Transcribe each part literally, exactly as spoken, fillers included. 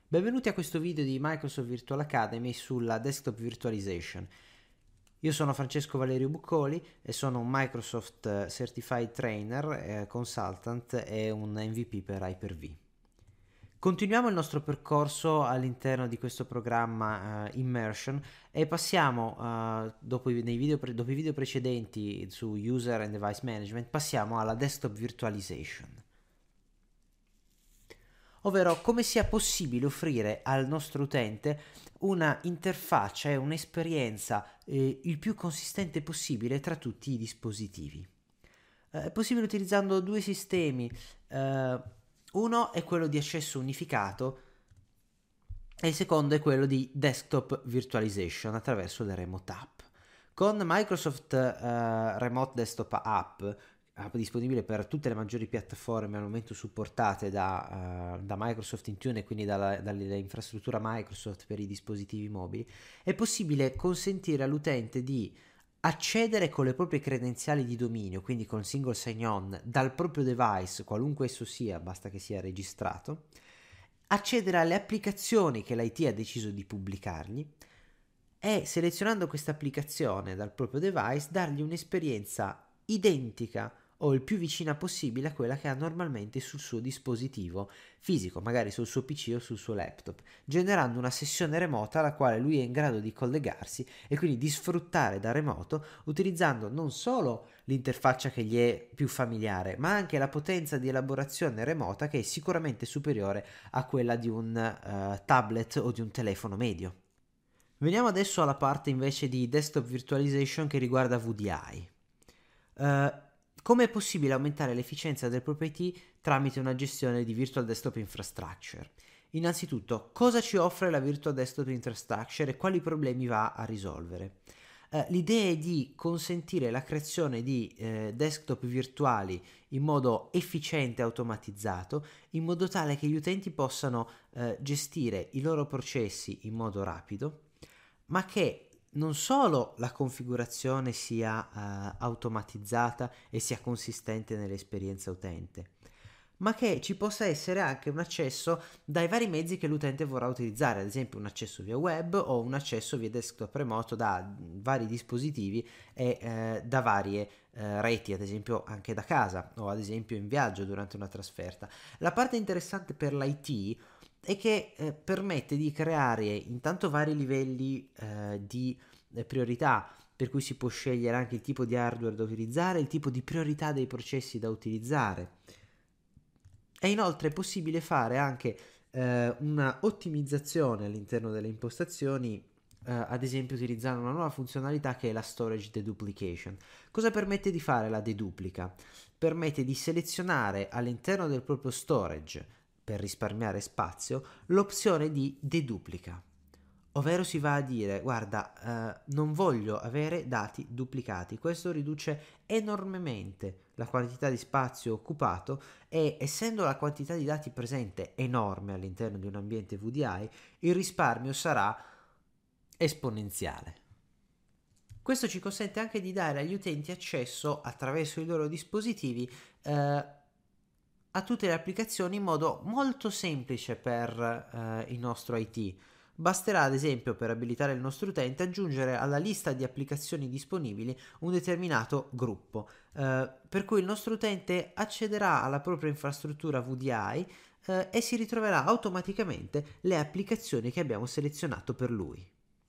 Benvenuti a questo video di Microsoft Virtual Academy sulla Desktop Virtualization. Io sono Francesco Valerio Buccoli e sono un Microsoft eh, Certified Trainer, eh, Consultant e un M V P per Hyper-V. Continuiamo il nostro percorso all'interno di questo programma uh, Immersion e passiamo, uh, dopo, i, nei video pre- dopo i video precedenti su User and Device Management, passiamo alla Desktop Virtualization. Ovvero come sia possibile offrire al nostro utente una interfaccia e un'esperienza eh, il più consistente possibile tra tutti i dispositivi. Eh, è possibile utilizzando due sistemi, eh, uno è quello di accesso unificato e il secondo è quello di desktop virtualization attraverso le remote app. Con Microsoft eh, Remote Desktop App, app disponibile per tutte le maggiori piattaforme al momento supportate da, uh, da Microsoft Intune e quindi dalla, dall'infrastruttura Microsoft per i dispositivi mobili, è possibile consentire all'utente di accedere con le proprie credenziali di dominio, quindi con single sign-on, dal proprio device, qualunque esso sia, basta che sia registrato, accedere alle applicazioni che l'I T ha deciso di pubblicargli e, selezionando questa applicazione dal proprio device, dargli un'esperienza identica o il più vicina possibile a quella che ha normalmente sul suo dispositivo fisico, magari sul suo P C o sul suo laptop, generando una sessione remota alla quale lui è in grado di collegarsi e quindi di sfruttare da remoto, utilizzando non solo l'interfaccia che gli è più familiare, ma anche la potenza di elaborazione remota che è sicuramente superiore a quella di un uh, tablet o di un telefono medio. Veniamo adesso alla parte invece di desktop virtualization che riguarda V D I. Uh, come è possibile aumentare l'efficienza del proprio I T tramite una gestione di Virtual Desktop Infrastructure? Innanzitutto, cosa ci offre la Virtual Desktop Infrastructure e quali problemi va a risolvere? Uh, l'idea è di consentire la creazione di eh, desktop virtuali in modo efficiente e automatizzato, in modo tale che gli utenti possano eh, gestire i loro processi in modo rapido, ma che non solo la configurazione sia uh, automatizzata e sia consistente nell'esperienza utente, ma che ci possa essere anche un accesso dai vari mezzi che l'utente vorrà utilizzare, ad esempio un accesso via web o un accesso via desktop remoto da vari dispositivi e eh, da varie eh, reti, ad esempio anche da casa o ad esempio in viaggio durante una trasferta. La parte interessante per l'I T e che eh, permette di creare intanto vari livelli eh, di eh, priorità, per cui si può scegliere anche il tipo di hardware da utilizzare, il tipo di priorità dei processi da utilizzare. È inoltre possibile fare anche eh, una ottimizzazione all'interno delle impostazioni, eh, ad esempio utilizzando una nuova funzionalità che è la storage deduplication. Cosa permette di fare la deduplica? Permette di selezionare all'interno del proprio storage, per risparmiare spazio, l'opzione di deduplica, ovvero si va a dire guarda, eh, non voglio avere dati duplicati. Questo riduce enormemente la quantità di spazio occupato e, essendo la quantità di dati presente enorme all'interno di un ambiente V D I, il risparmio sarà esponenziale. Questo ci consente anche di dare agli utenti accesso attraverso i loro dispositivi eh, a tutte le applicazioni in modo molto semplice per eh, il nostro I T. Basterà, ad esempio, per abilitare il nostro utente, aggiungere alla lista di applicazioni disponibili un determinato gruppo, eh, per cui il nostro utente accederà alla propria infrastruttura V D I eh, e si ritroverà automaticamente le applicazioni che abbiamo selezionato per lui.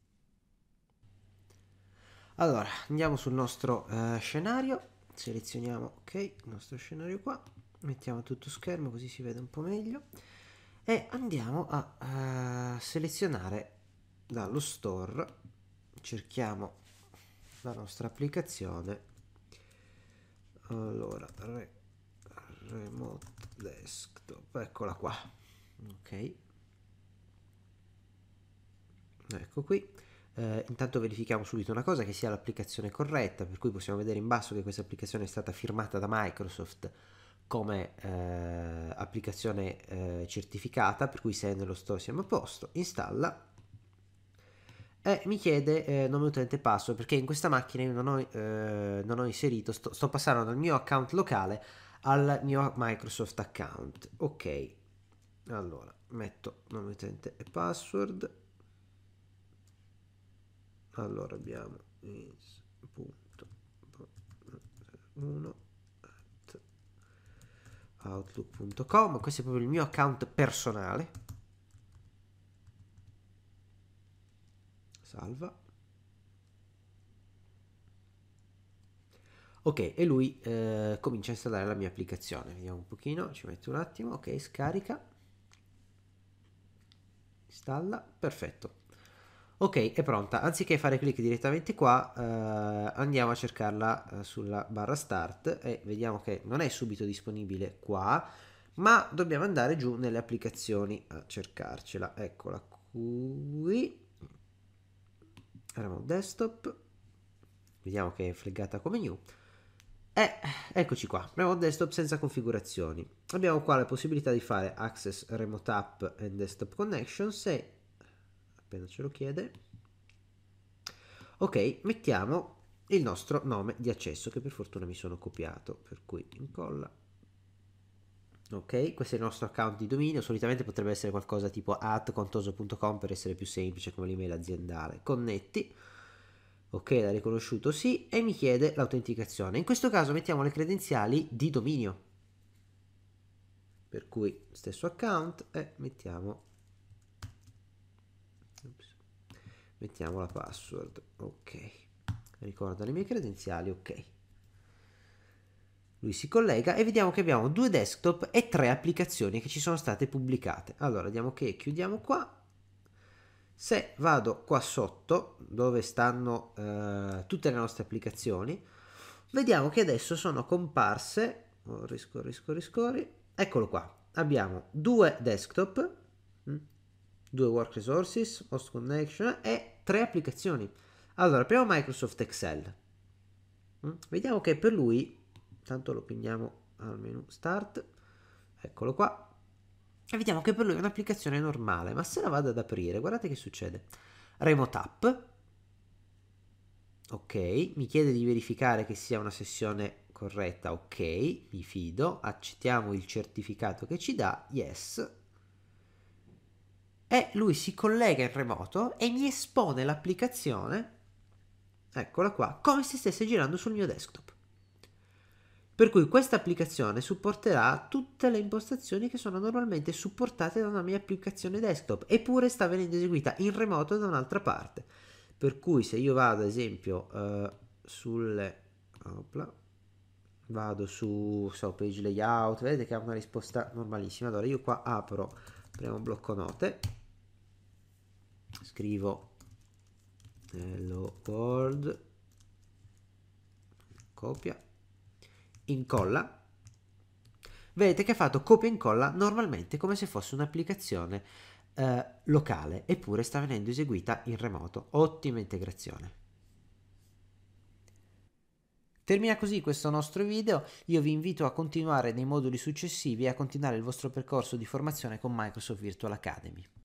Allora, andiamo sul nostro eh, scenario, selezioniamo ok, il nostro scenario qua, mettiamo tutto schermo così si vede un po' meglio e andiamo a, a selezionare dallo store, cerchiamo la nostra applicazione. Allora, re, remote desktop, eccola qua, ok, ecco qui. Uh, intanto verifichiamo subito una cosa, che sia l'applicazione corretta, per cui possiamo vedere in basso che questa applicazione è stata firmata da Microsoft come eh, applicazione eh, certificata, per cui se è nello store siamo a posto. Installa e mi chiede eh, nome utente e password, perché in questa macchina io non ho, eh, non ho inserito, sto, sto passando dal mio account locale al mio Microsoft account. Ok, Allora, metto nome utente e password. Allora abbiamo is.uno at outlook punto com. Questo è proprio il mio account personale. Salva. Ok, e lui eh, comincia a installare la mia applicazione. Vediamo un pochino, ci mette un attimo. Ok, scarica. Installa, perfetto. Ok, è pronta. Anziché fare clic direttamente qua, eh, andiamo a cercarla eh, sulla barra start e vediamo che non è subito disponibile qua, ma dobbiamo andare giù nelle applicazioni a cercarcela. Eccola qui. Remote Desktop. Vediamo che è flaggata come new. E eccoci qua, Remote Desktop senza configurazioni. Abbiamo qua la possibilità di fare Access Remote App and Desktop Connection se appena ce lo chiede. Ok, mettiamo il nostro nome di accesso che per fortuna mi sono copiato, per cui incolla. Ok, questo è il nostro account di dominio, solitamente potrebbe essere qualcosa tipo at contoso punto com per essere più semplice come l'email aziendale. Connetti. Ok, l'ha riconosciuto sì e mi chiede l'autenticazione. In questo caso mettiamo le credenziali di dominio. Per cui stesso account e mettiamo Ups. mettiamo la password. Ok. Ricorda le mie credenziali, ok. Lui si collega e vediamo che abbiamo due desktop e tre applicazioni che ci sono state pubblicate. Allora, diamo che chiudiamo qua. Se vado qua sotto, dove stanno eh, tutte le nostre applicazioni, vediamo che adesso sono comparse, oh, riscorri, riscorri, riscorri, eccolo qua, abbiamo due desktop, mh, due work resources, host connection e tre applicazioni. Allora, apriamo Microsoft Excel, mh, vediamo che per lui, tanto lo prendiamo al menu Start, eccolo qua, e vediamo che per lui è un'applicazione normale, ma se la vado ad aprire, guardate che succede. Remote App, ok, mi chiede di verificare che sia una sessione corretta, ok, mi fido, accettiamo il certificato che ci dà, yes, e lui si collega in remoto e mi espone l'applicazione, eccola qua, come se stesse girando sul mio desktop. Per cui questa applicazione supporterà tutte le impostazioni che sono normalmente supportate da una mia applicazione desktop, eppure sta venendo eseguita in remoto da un'altra parte. Per cui se io vado ad esempio uh, sulle opla, vado su so, page layout, vedete che ha una risposta normalissima. Allora io qua apro, apriamo un blocco note, scrivo hello world, copia, incolla, vedete che ha fatto copia e incolla normalmente come se fosse un'applicazione eh, locale, eppure sta venendo eseguita in remoto. Ottima integrazione. Termina così questo nostro video, io vi invito a continuare nei moduli successivi e a continuare il vostro percorso di formazione con Microsoft Virtual Academy.